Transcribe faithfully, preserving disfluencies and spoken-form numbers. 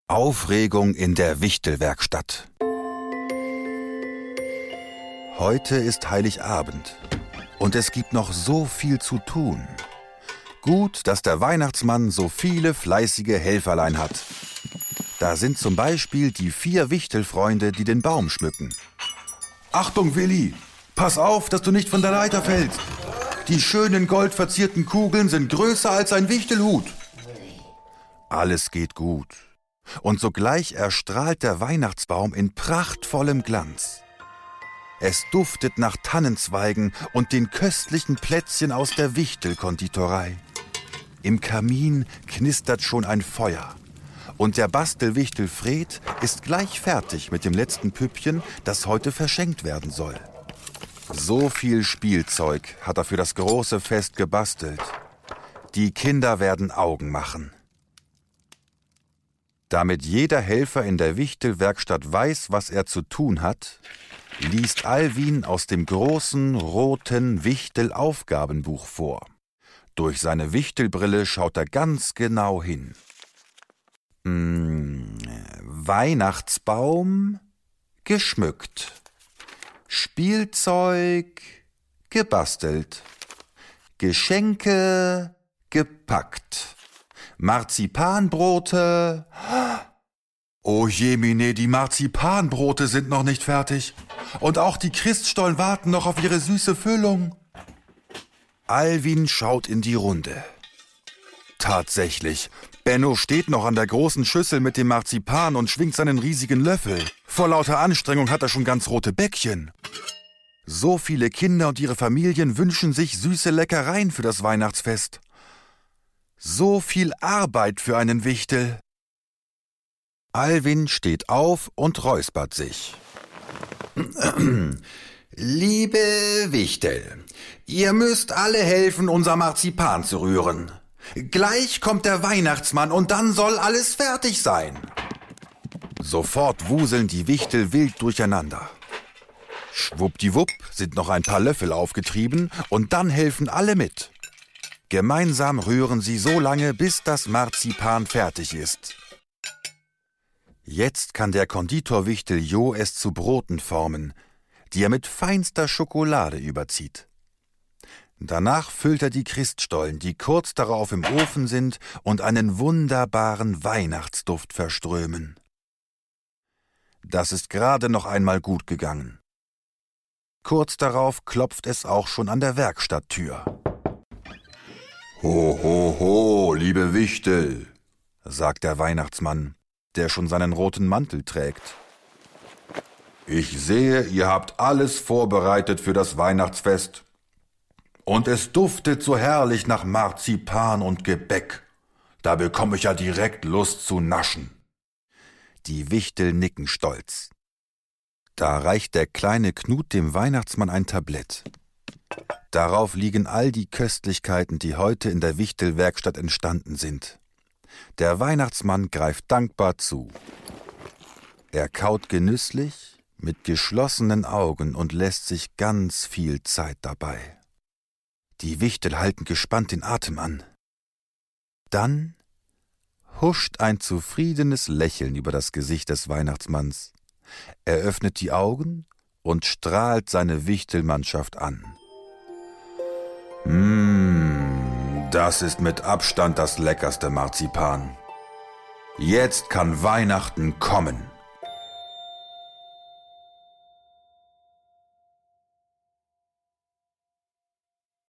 Aufregung in der Wichtelwerkstatt. Heute ist Heiligabend und es gibt noch so viel zu tun. Gut, dass der Weihnachtsmann so viele fleißige Helferlein hat. Da sind zum Beispiel die vier Wichtelfreunde, die den Baum schmücken. Achtung, Willi! Pass auf, dass du nicht von der Leiter fällst. Die schönen goldverzierten Kugeln sind größer als ein Wichtelhut. Alles geht gut. Und sogleich erstrahlt der Weihnachtsbaum in prachtvollem Glanz. Es duftet nach Tannenzweigen und den köstlichen Plätzchen aus der Wichtelkonditorei. Im Kamin knistert schon ein Feuer. Und der Bastelwichtel Fred ist gleich fertig mit dem letzten Püppchen, das heute verschenkt werden soll. So viel Spielzeug hat er für das große Fest gebastelt. Die Kinder werden Augen machen. Damit jeder Helfer in der Wichtelwerkstatt weiß, was er zu tun hat, liest Alwin aus dem großen, roten Wichtelaufgabenbuch vor. Durch seine Wichtelbrille schaut er ganz genau hin. Hm, Weihnachtsbaum geschmückt. Spielzeug gebastelt. Geschenke gepackt. Marzipanbrote. Oh jemine, die Marzipanbrote sind noch nicht fertig. Und auch die Christstollen warten noch auf ihre süße Füllung. Alwin schaut in die Runde. Tatsächlich, Benno steht noch an der großen Schüssel mit dem Marzipan und schwingt seinen riesigen Löffel. Vor lauter Anstrengung hat er schon ganz rote Bäckchen. So viele Kinder und ihre Familien wünschen sich süße Leckereien für das Weihnachtsfest. So viel Arbeit für einen Wichtel. Alwin steht auf und räuspert sich. Liebe Wichtel, ihr müsst alle helfen, unser Marzipan zu rühren. Gleich kommt der Weihnachtsmann und dann soll alles fertig sein. Sofort wuseln die Wichtel wild durcheinander. Schwuppdiwupp sind noch ein paar Löffel aufgetrieben und dann helfen alle mit. Gemeinsam rühren sie so lange, bis das Marzipan fertig ist. Jetzt kann der Konditorwichtel Jo es zu Broten formen, die er mit feinster Schokolade überzieht. Danach füllt er die Christstollen, die kurz darauf im Ofen sind und einen wunderbaren Weihnachtsduft verströmen. Das ist gerade noch einmal gut gegangen. Kurz darauf klopft es auch schon an der Werkstatttür. »Ho, ho, ho, liebe Wichtel«, sagt der Weihnachtsmann, der schon seinen roten Mantel trägt. »Ich sehe, ihr habt alles vorbereitet für das Weihnachtsfest. Und es duftet so herrlich nach Marzipan und Gebäck. Da bekomme ich ja direkt Lust zu naschen.« Die Wichtel nicken stolz. Da reicht der kleine Knut dem Weihnachtsmann ein Tablett. Darauf liegen all die Köstlichkeiten, die heute in der Wichtelwerkstatt entstanden sind. Der Weihnachtsmann greift dankbar zu. Er kaut genüsslich, mit geschlossenen Augen und lässt sich ganz viel Zeit dabei. Die Wichtel halten gespannt den Atem an. Dann huscht ein zufriedenes Lächeln über das Gesicht des Weihnachtsmanns. Er öffnet die Augen und strahlt seine Wichtelmannschaft an. Mmh, das ist mit Abstand das leckerste Marzipan. Jetzt kann Weihnachten kommen.